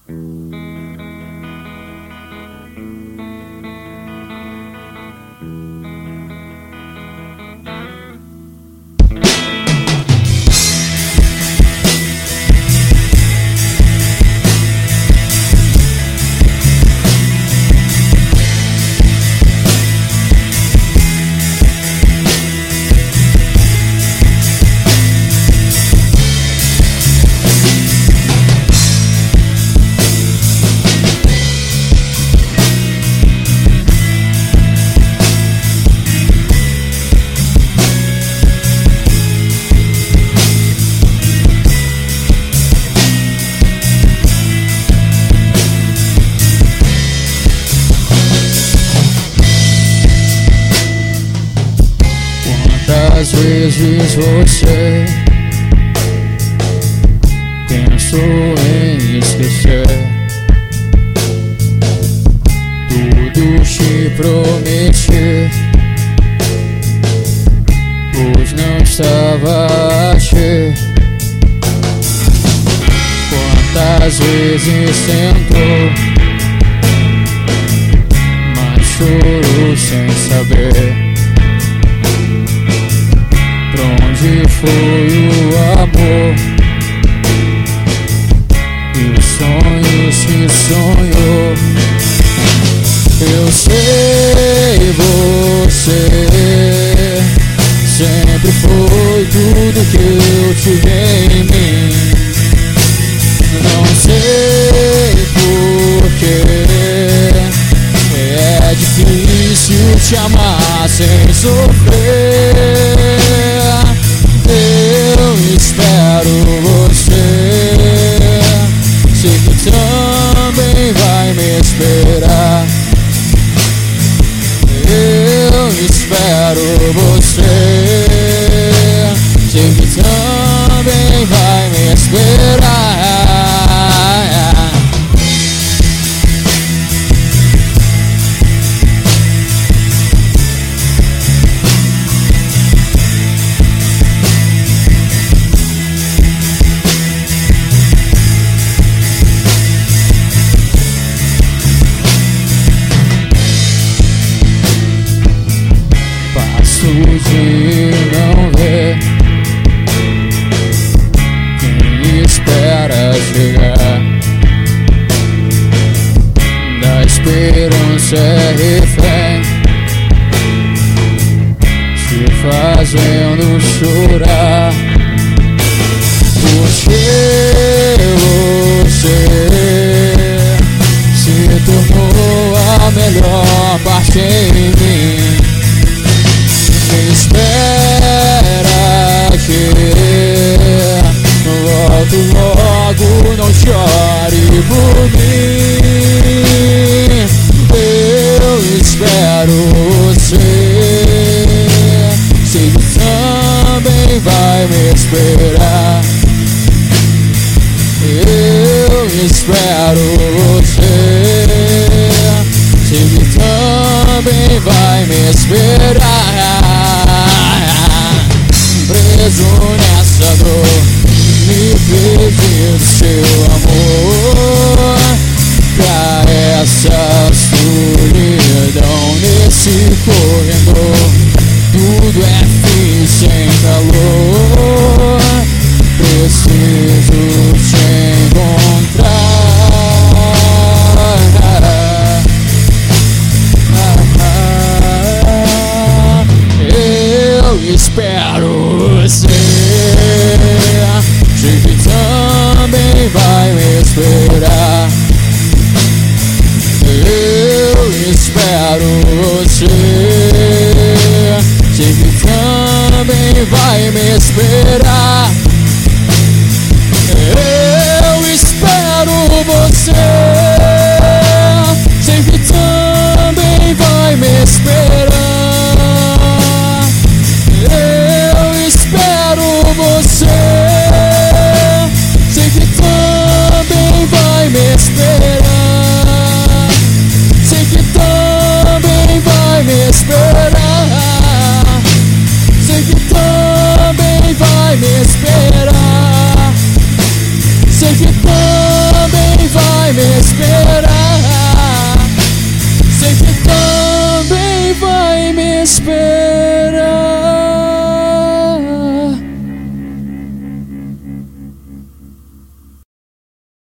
Às vezes você pensou em esquecer tudo te prometi, pois não estava aqui. Quantas vezes tentou, mas chorou sem saber onde foi o amor e os sonhos que sonhou. Eu sei, você sempre foi tudo que eu tive em mim. Não sei porquê é difícil te amar sem sofrer. Eu espero você, sei que também vai me esperar. Eu espero você, sei que também vai me esperar. De não ver quem espera chegar, da esperança é refém, se fazendo chorar. Porque você se tornou a melhor parte em mim. Espera que volto logo, não chore por mim. Eu espero você, sei que também vai me esperar. Eu espero você, sei que também vai me esperar. Preso nessa dor, me perdi do seu amor, pra essa solidão nesse corredor. Tudo é fim sem calor, preciso te encontrar. Eu espero você, sei que também vai me esperar. Eu espero você, sei que também vai me esperar.